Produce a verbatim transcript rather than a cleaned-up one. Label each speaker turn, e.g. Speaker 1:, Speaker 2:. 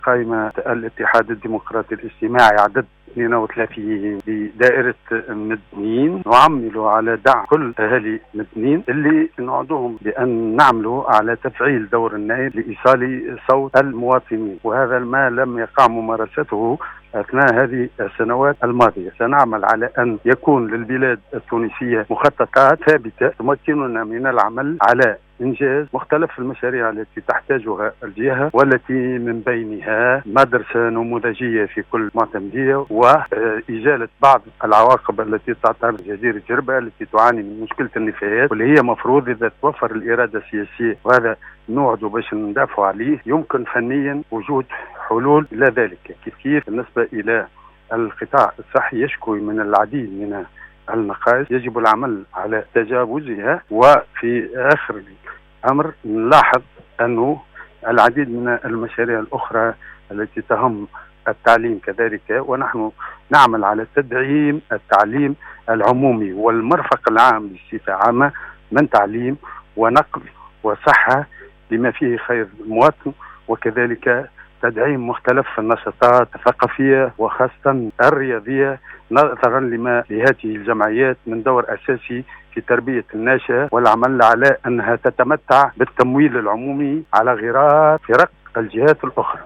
Speaker 1: قائمة الاتحاد الديمقراطي الاجتماعي عدد اثنين وثلاثين بدائرة مدنيين، نعمل على دعم كل أهالي مدنيين اللي نوعدهم بأن نعملوا على تفعيل دور النائب لإيصال صوت المواطنين، وهذا ما لم يقع ممارسته أثناء هذه السنوات الماضية. سنعمل على أن يكون للبلاد التونسية مخططات ثابتة تمكننا من العمل على إنجاز مختلف المشاريع التي تحتاجها الجهة، والتي من بينها مدرسة نموذجية في كل معتمدية، وإزالة بعض العواقب التي تعترض جزيرة جربة التي تعاني من مشكلة النفايات، واللي هي مفروض إذا توفر الإرادة السياسية، وهذا نوعد باش ندافع عليه، يمكن فنيا وجود حلول إلى ذلك. كيف كيف بالنسبة إلى القطاع الصحي يشكو من العديد من النقائص، يجب العمل على تجاوزها. وفي آخر الأمر نلاحظ أنه العديد من المشاريع الأخرى التي تهم التعليم كذلك، ونحن نعمل على تدعيم التعليم العمومي والمرفق العام بصفة عامة من تعليم ونقل وصحة بما فيه خير المواطن، وكذلك تدعيم مختلف النشاطات الثقافية وخاصة الرياضية، نظرا لما لهذه الجمعيات من دور أساسي في تربية الناشئة، والعمل على أنها تتمتع بالتمويل العمومي على غرار فرق الجهات الأخرى.